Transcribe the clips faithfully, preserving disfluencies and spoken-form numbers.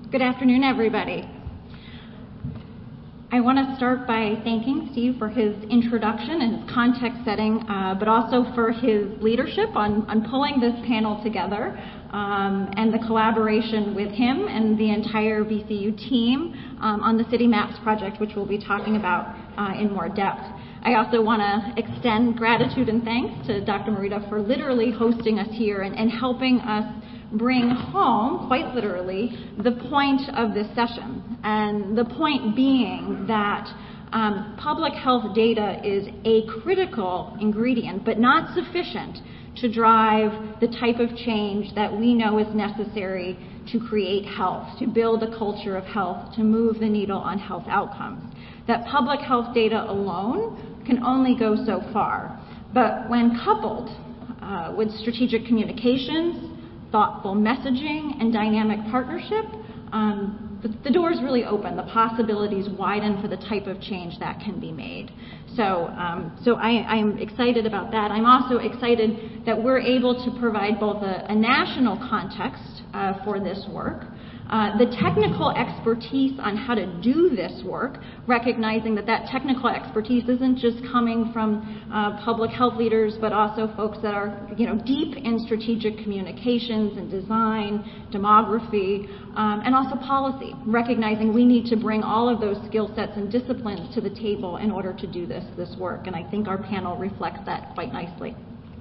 Good afternoon, everybody. I want to start by thanking Steve for his introduction and his context setting, uh, but also for his leadership on, on pulling this panel together um, and the collaboration with him and the entire V C U team um, on the City Maps project, which we'll be talking about uh, in more depth. I also want to extend gratitude and thanks to Doctor Morita for literally hosting us here and, and helping us bring home, quite literally, the point of this session. And the point being that um, public health data is a critical ingredient, but not sufficient to drive the type of change that we know is necessary to create health, to build a culture of health, to move the needle on health outcomes. That public health data alone can only go so far. But when coupled uh, with strategic communications, thoughtful messaging, and dynamic partnership, um, the, the doors really open. The possibilities widen for the type of change that can be made. So, um, so I, I'm excited about that. I'm also excited that we're able to provide both a, a national context uh, for this work, Uh, the technical expertise on how to do this work, recognizing that that technical expertise isn't just coming from uh, public health leaders, but also folks that are, you know, deep in strategic communications and design, demography, um, and also policy, recognizing we need to bring all of those skill sets and disciplines to the table in order to do this, this work. And I think our panel reflects that quite nicely.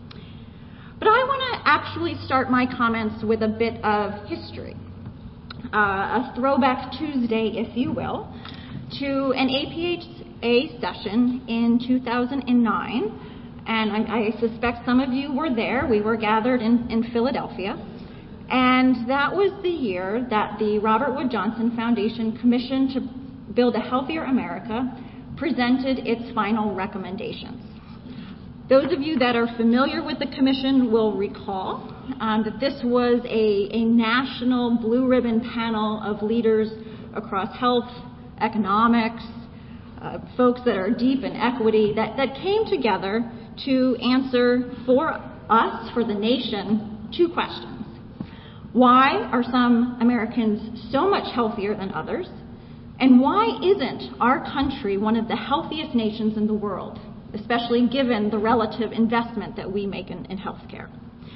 But I want to actually start my comments with a bit of history. Uh, a throwback Tuesday, if you will, to an A P H A session in two thousand nine, and I, I suspect some of you were there. We were gathered in, in Philadelphia, and that was the year that the Robert Wood Johnson Foundation Commission to Build a Healthier America presented its final recommendations. Those of you that are familiar with the commission will recall um, that this was a, a national blue ribbon panel of leaders across health, economics, uh, folks that are deep in equity that, that came together to answer for us, for the nation, two questions. Why are some Americans so much healthier than others? And why isn't our country one of the healthiest nations in the world, especially given the relative investment that we make in, in healthcare?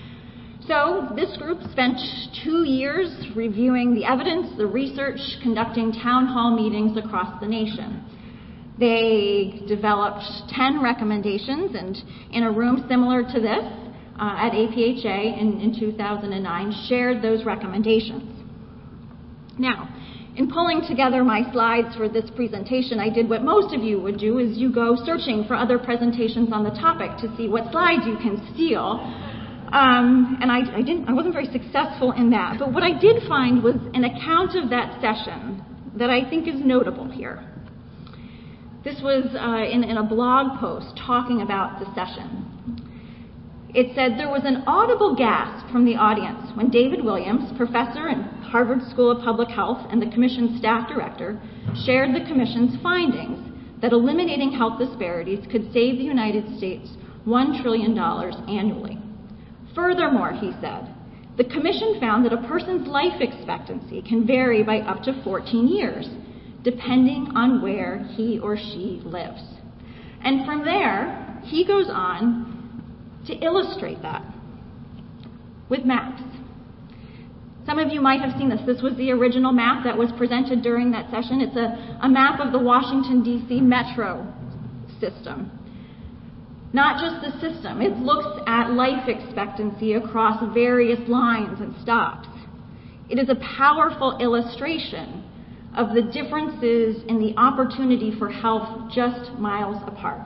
So this group spent two years reviewing the evidence, the research, conducting town hall meetings across the nation. They developed ten recommendations, and in a room similar to this uh, at A P H A in, in two thousand nine, shared those recommendations. Now, in pulling together my slides for this presentation, I did what most of you would do, is you go searching for other presentations on the topic to see what slides you can steal. Um, and I, I didn't, I wasn't very successful in that. But what I did find was an account of that session that I think is notable here. This was uh, in, in a blog post talking about the session. It said, there was an audible gasp from the audience when David Williams, professor in Harvard School of Public Health and the commission's staff director, shared the commission's findings that eliminating health disparities could save the United States one trillion dollars annually. Furthermore, he said, the commission found that a person's life expectancy can vary by up to fourteen years, depending on where he or she lives. And from there, he goes on to illustrate that with maps. Some of you might have seen this. This was the original map that was presented during that session. It's a, a map of the Washington, D C metro system. Not just the system. It looks at life expectancy across various lines and stops. It is a powerful illustration of the differences in the opportunity for health just miles apart.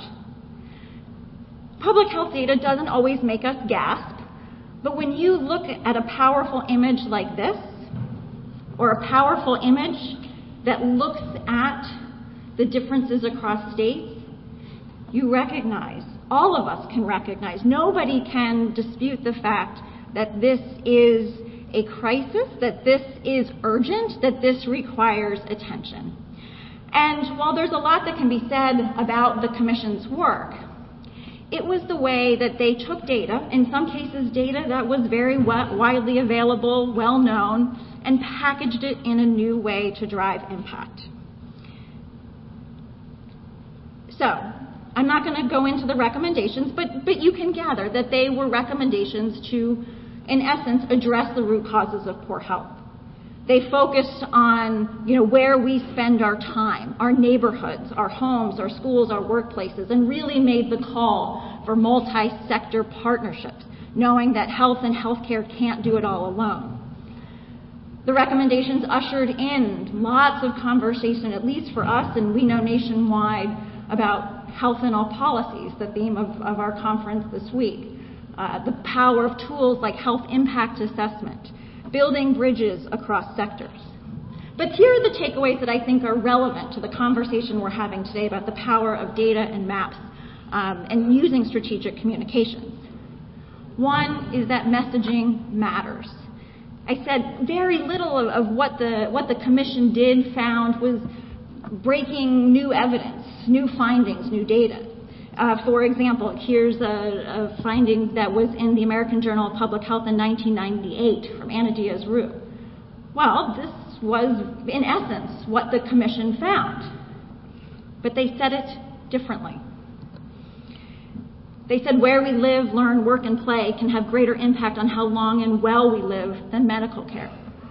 Public health data doesn't always make us gasp, but when you look at a powerful image like this, or a powerful image that looks at the differences across states, you recognize, all of us can recognize, nobody can dispute the fact that this is a crisis, that this is urgent, that this requires attention. And while there's a lot that can be said about the commission's work, it was the way that they took data, in some cases data that was very widely available, well known, and packaged it in a new way to drive impact. So, I'm not going to go into the recommendations, but, but you can gather that they were recommendations to, in essence, address the root causes of poor health. They focused on, you know, where we spend our time, our neighborhoods, our homes, our schools, our workplaces, and really made the call for multi-sector partnerships, knowing that health and healthcare can't do it all alone. The recommendations ushered in lots of conversation, at least for us, and we know nationwide, about health in all policies, the theme of, of our conference this week. Uh, the power of tools like health impact assessment, building bridges across sectors. But here are the takeaways that I think are relevant to the conversation we're having today about the power of data and maps um, and using strategic communications. One is that messaging matters. I said very little of, of what the what the commission did found was breaking new evidence, new findings, new data. Uh, for example, here's a, a finding that was in the American Journal of Public Health in nineteen ninety-eight from Anna Diaz-Rue. Well, this was, in essence, what the commission found, but they said it differently. They said where we live, learn, work, and play can have greater impact on how long and well we live than medical care.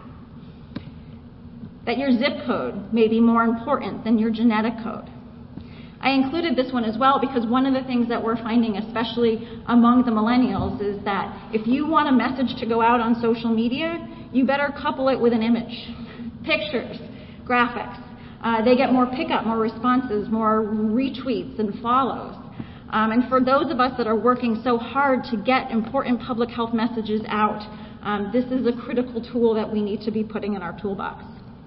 That your zip code may be more important than your genetic code. I included this one as well because one of the things that we're finding, especially among the millennials, is that if you want a message to go out on social media, you better couple it with an image, pictures, graphics. Uh, they get more pickup, more responses, more retweets and follows. Um, and for those of us that are working so hard to get important public health messages out, um, this is a critical tool that we need to be putting in our toolbox.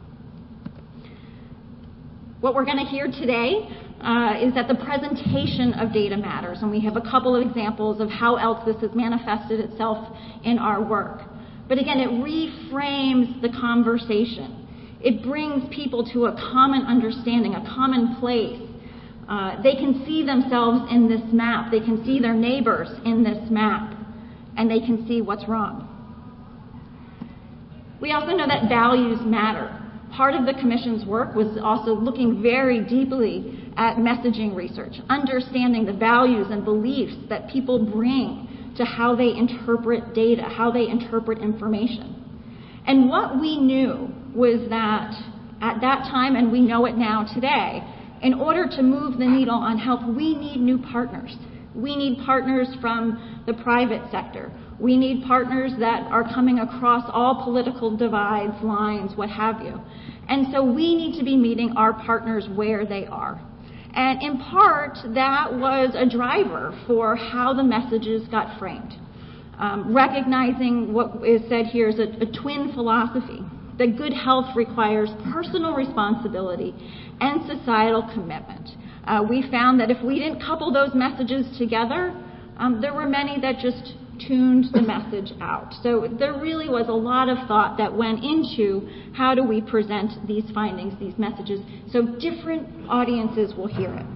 What we're going to hear today uh, is that the presentation of data matters, and we have a couple of examples of how else this has manifested itself in our work. But again, it reframes the conversation. It brings people to a common understanding, a common place. Uh, they can see themselves in this map. They can see their neighbors in this map, and they can see what's wrong. We also know that values matter. Part of the Commission's work was also looking very deeply at messaging research, understanding the values and beliefs that people bring to how they interpret data, how they interpret information. And what we knew was that at that time, and we know it now today, in order to move the needle on health, we need new partners. We need partners from the private sector. We need partners that are coming across all political divides, lines, what have you. And so we need to be meeting our partners where they are. And in part, that was a driver for how the messages got framed. Um, recognizing what is said here is a, a twin philosophy, that good health requires personal responsibility and societal commitment. Uh, we found that if we didn't couple those messages together, um, there were many that just tuned the message out. So there really was a lot of thought that went into how do we present these findings, these messages, so different audiences will hear it.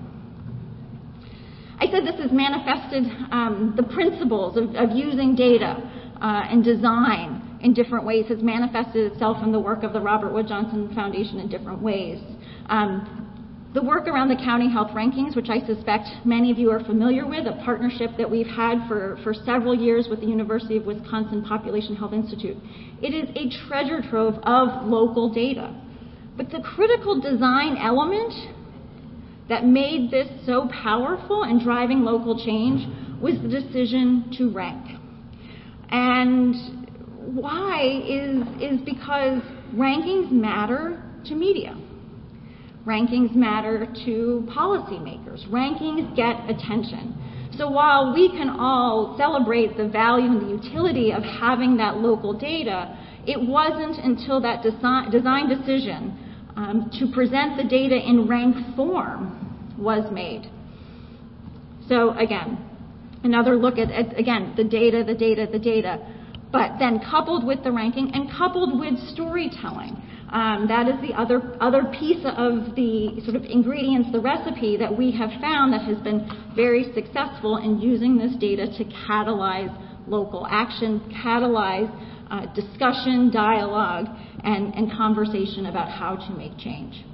I said this has manifested um, the principles of, of using data uh, and design in different ways has manifested itself in the work of the Robert Wood Johnson Foundation in different ways. Um, The work around the county health rankings, which I suspect many of you are familiar with, a partnership that we've had for, for several years with the University of Wisconsin Population Health Institute. It is a treasure trove of local data. But the critical design element that made this so powerful in driving local change was the decision to rank. And why is, is because rankings matter to media. Rankings matter to policymakers. Rankings get attention. So while we can all celebrate the value and the utility of having that local data, it wasn't until that design, design decision um, to present the data in ranked form was made. So again, another look at, at, again, the data, the data, the data, but then coupled with the ranking and coupled with storytelling. Um, that is the other other piece of the sort of ingredients, the recipe that we have found that has been very successful in using this data to catalyze local action, catalyze uh, discussion, dialogue, and, and conversation about how to make change.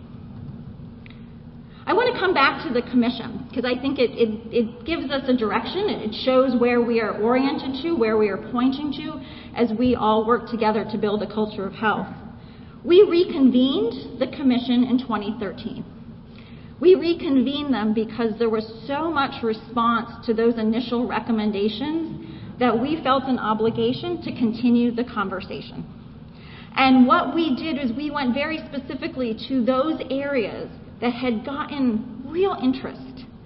I want to come back to the commission because I think it, it, it gives us a direction. It shows where we are oriented to, where we are pointing to as we all work together to build a culture of health. We reconvened the commission in twenty thirteen. We reconvened them because there was so much response to those initial recommendations that we felt an obligation to continue the conversation. And what we did is we went very specifically to those areas that had gotten real interest.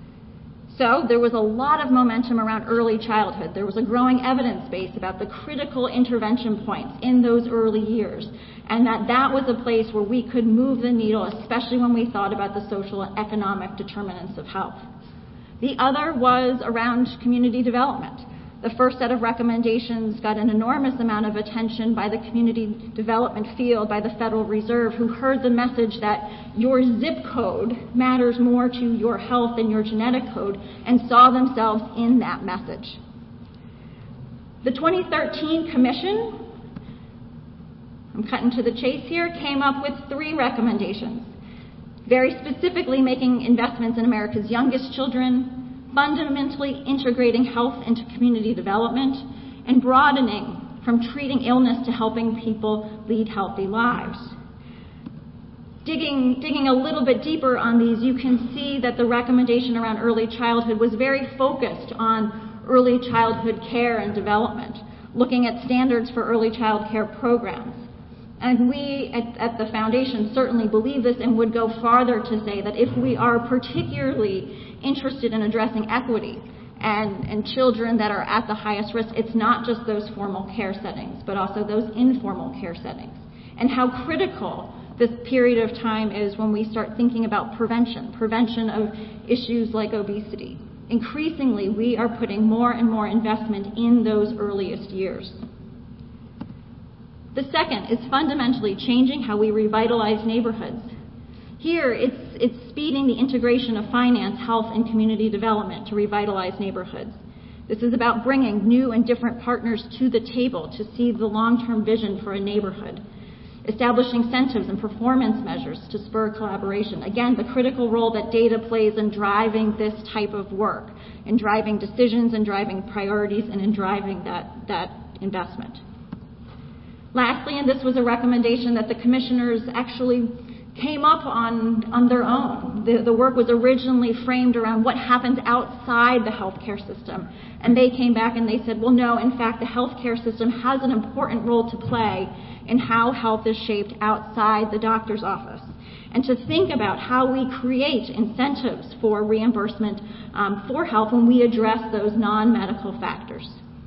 So there was a lot of momentum around early childhood. There was a growing evidence base about the critical intervention points in those early years, and that that was a place where we could move the needle, especially when we thought about the social and economic determinants of health. The other was around community development. The first set of recommendations got an enormous amount of attention by the community development field, by the Federal Reserve, who heard the message that your zip code matters more to your health than your genetic code, and saw themselves in that message. The twenty thirteen Commission, I'm cutting to the chase here, came up with three recommendations, very specifically making investments in America's youngest children, fundamentally integrating health into community development, and broadening from treating illness to helping people lead healthy lives. Digging, digging a little bit deeper on these, you can see that the recommendation around early childhood was very focused on early childhood care and development, looking at standards for early child care programs. And we at, at the Foundation certainly believe this and would go farther to say that if we are particularly interested in addressing equity and, and children that are at the highest risk, it's not just those formal care settings, but also those informal care settings. And how critical this period of time is when we start thinking about prevention, prevention of issues like obesity. Increasingly, we are putting more and more investment in those earliest years. The second is fundamentally changing how we revitalize neighborhoods. Here, it's, it's speeding the integration of finance, health, and community development to revitalize neighborhoods. This is about bringing new and different partners to the table to see the long-term vision for a neighborhood, establishing incentives and performance measures to spur collaboration. Again, the critical role that data plays in driving this type of work, in driving decisions, and driving priorities, and in driving that, that investment. Lastly, and this was a recommendation that the commissioners actually came up on, on their own. The, the work was originally framed around what happens outside the healthcare system. And they came back and they said, well, no, in fact, the healthcare system has an important role to play in how health is shaped outside the doctor's office. And to think about how we create incentives for reimbursement um, for health when we address those non-medical factors.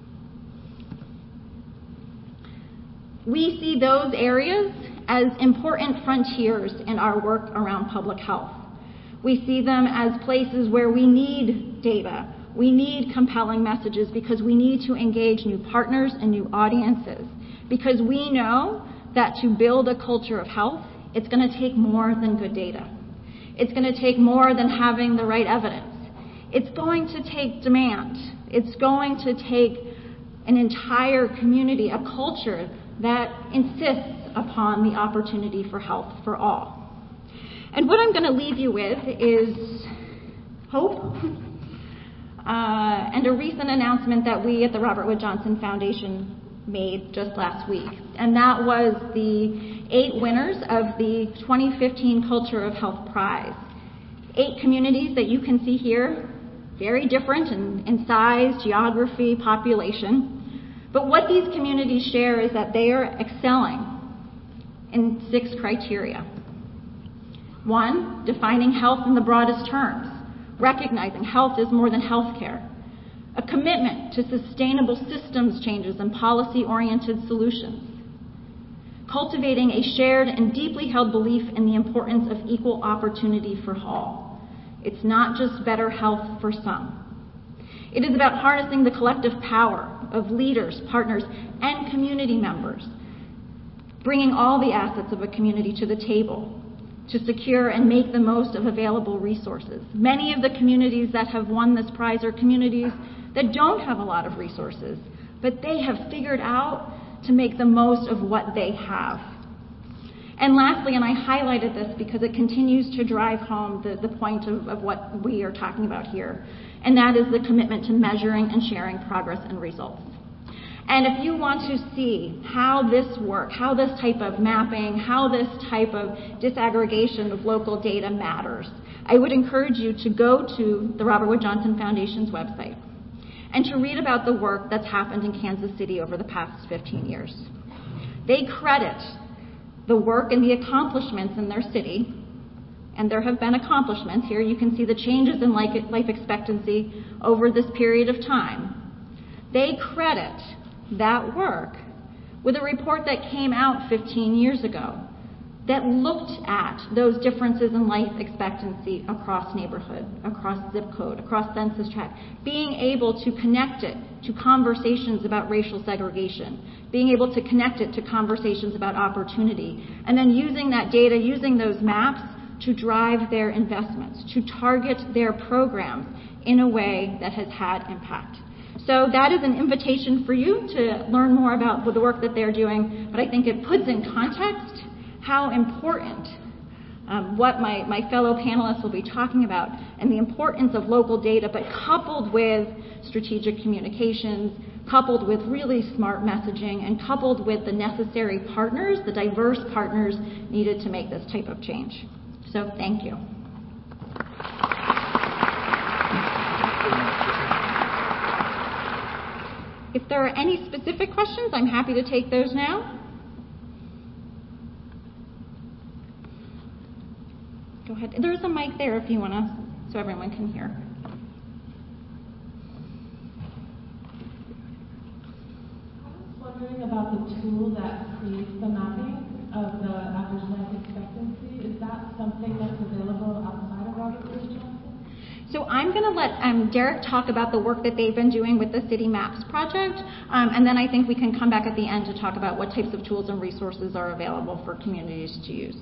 We see those areas as important frontiers in our work around public health. We see them as places where we need data, we need compelling messages, because we need to engage new partners and new audiences, because we know that to build a culture of health, it's going to take more than good data. It's going to take more than having the right evidence. It's going to take demand. It's going to take an entire community, a culture that insists upon the opportunity for health for all. And what I'm going to leave you with is hope uh, and a recent announcement that we at the Robert Wood Johnson Foundation made just last week. And that was the eight winners of the twenty fifteen Culture of Health Prize. Eight communities that you can see here, very different in, in size, geography, population. But what these communities share is that they are excelling in six criteria. One, defining health in the broadest terms, recognizing health is more than health care. A commitment to sustainable systems changes and policy-oriented solutions. Cultivating a shared and deeply held belief in the importance of equal opportunity for all. It's not just better health for some. It is about harnessing the collective power of leaders, partners, and community members, bringing all the assets of a community to the table to secure and make the most of available resources. Many of the communities that have won this prize are communities that don't have a lot of resources, but they have figured out to make the most of what they have. And lastly, and I highlighted this because it continues to drive home the, the point of, of what we are talking about here, and that is the commitment to measuring and sharing progress and results. And if you want to see how this work, how this type of mapping, how this type of disaggregation of local data matters, I would encourage you to go to the Robert Wood Johnson Foundation's website and to read about the work that's happened in Kansas City over the past fifteen years. They credit the work and the accomplishments in their city, and there have been accomplishments. Here you can see the changes in life expectancy over this period of time. They credit that work with a report that came out fifteen years ago that looked at those differences in life expectancy across neighborhood, across zip code, across census tract, being able to connect it to conversations about racial segregation, being able to connect it to conversations about opportunity, and then using that data, using those maps to drive their investments, to target their programs in a way that has had impact. So that is an invitation for you to learn more about the work that they're doing, but I think it puts in context how important um, what my, my fellow panelists will be talking about, and the importance of local data, but coupled with strategic communications, coupled with really smart messaging, and coupled with the necessary partners, the diverse partners needed to make this type of change. So thank you. If there are any specific questions, I'm happy to take those now. Go ahead. There's a mic there if you want to, so everyone can hear. I was wondering about the tool that creates the mapping of the average life expectancy. Is that something that's available outside of Robert Wood Johnson? So I'm going to let um, Derek talk about the work that they've been doing with the City Maps project, um, and then I think we can come back at the end to talk about what types of tools and resources are available for communities to use.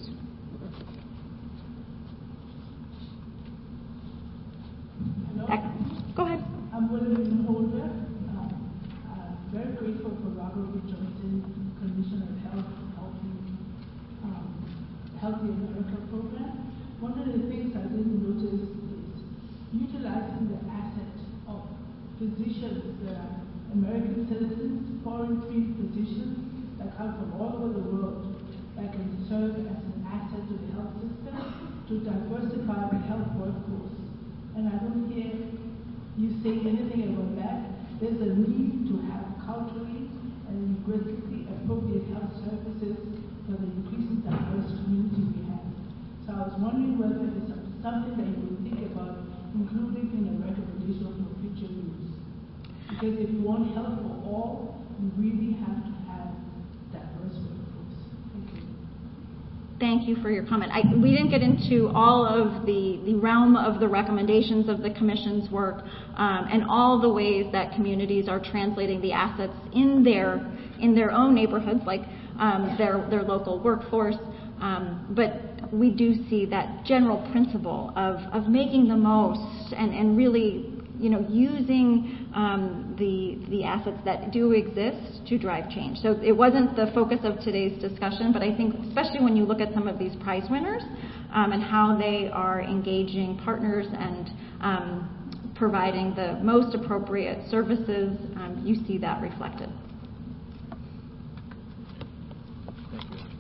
Go ahead. I'm William Holder. Uh, I'm very grateful for Robert Wood Johnson Commission of Health Healthy, um, Healthy America program. One of the things I didn't notice is utilizing the asset of physicians, the American citizens, foreign trained physicians that come from all over the world that can serve as an asset to the health system to diversify the health workforce. And I don't hear you say anything about that. There's a need to have culturally and linguistically appropriate health services for the increasingly diverse community we have. So I was wondering whether it's something that you would think about including in a recommendation for future use. Because if you want health for all, you really have to have diverse workforce. Thank you. Thank you for your comment. I, we didn't get into all of the, the realm of the recommendations of the Commission's work um, and all the ways that communities are translating the assets in their in their own neighborhoods, like um, their their local workforce. Um, but we do see that general principle of, of making the most and, and really, you know, using um, the the assets that do exist to drive change. So it wasn't the focus of today's discussion, but I think especially when you look at some of these prize winners um, and how they are engaging partners and um, providing the most appropriate services, um, you see that reflected. Thank you.